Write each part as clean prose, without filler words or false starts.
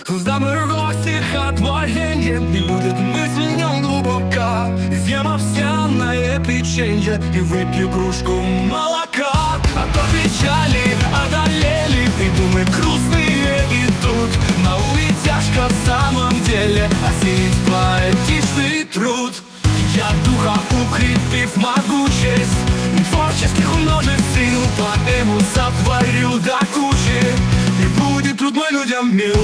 Замерло стихотворение, и будет мысль в нем глубока. И съем овсяное печенье и выпью кружку молока. А то печали одолели, и думы грустные идут. На улице тяжко в самом деле осилить поэтичный труд. Я духа укрепив могучесть, творческих умножив сил, поэму сотворю до кучи, и будет труд мой людям мил.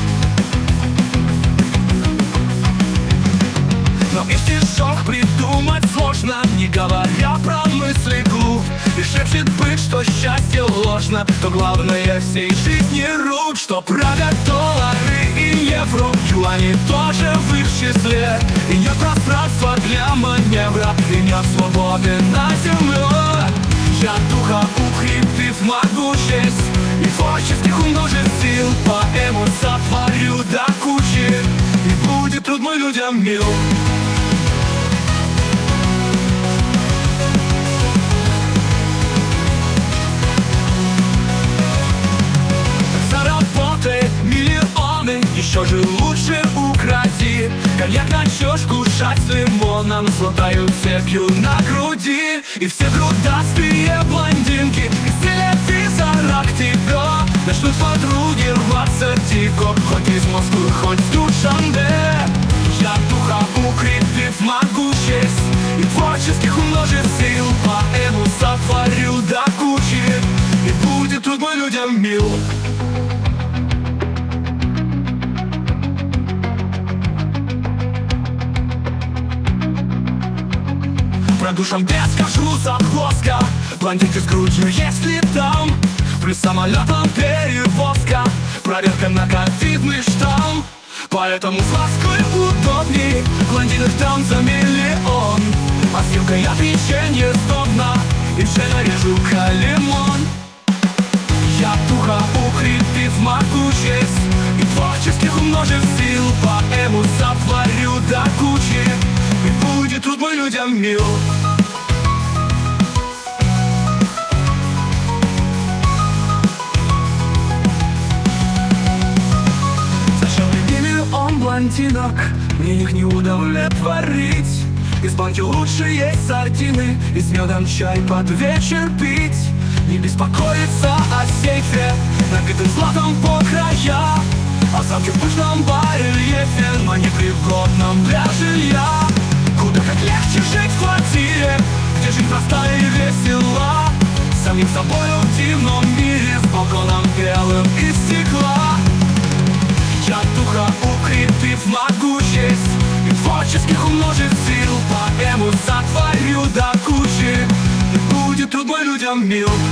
Но и стишок придумать сложно, не говоря про мысли глуп. И шепчет быт, что счастье ложно, то главное всей жизни рук. Что правят доллары и евро, юани тоже в их числе. И нет пространства для маневра, и нет свободы на земле. Я духа укрепив могучесть, и творческих умножив сил, поэму сотворю до кучи, и будет труд мой людям мил. Миллионы, еще же лучше укради. Коньяк на чёшку, шать с лимоном, золотаю цепью на груди. И все грудастые блондинки из телевизора к тебе начнут подруги рваться дико, хоть из Москвы, хоть в Душанбе. Я духа укрепив могучесть, и творческих умножив сил, поэму сотворю до кучи, и будет труд мой людям мил. Про Душанбе скажу захвостка, блондинка с грудью, если там. Плюс самолетом перевозка, проверка на ковидный штамм. Поэтому с Москвы удобней, блондинок там за миллион. А с вилкой я печенье сдобно, и все нарежу калимон. Я духа укрепив могучесть, и творческих умножив сил, поэму сотворю до кучи, и будет труд мой людям мил. Зачем мне миллион блондинок, мне их не удовлетворить. Из банки лучше есть сардины, и с медом чай под вечер пить. Не беспокоиться о сейфе, набитым златом по края, о замке в пышном барельефе, но непригодном для жилья. Куда как легче жить в квартире, где жизнь простая и весела, самим собою в дивном мире, с балконом белым из стекла. Я духа укрепив могучесть, и творческих умножив сил, поэму сотворю до кучи, и будет труд мой людям мил.